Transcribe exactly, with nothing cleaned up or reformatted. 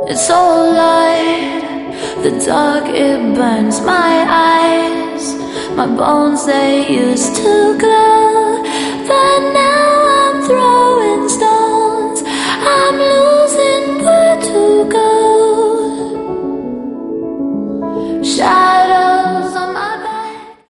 It's so light, the dark, it burns my eyes. My bones, they used to glow, but now I'm throwing stones. I'm losing where to go.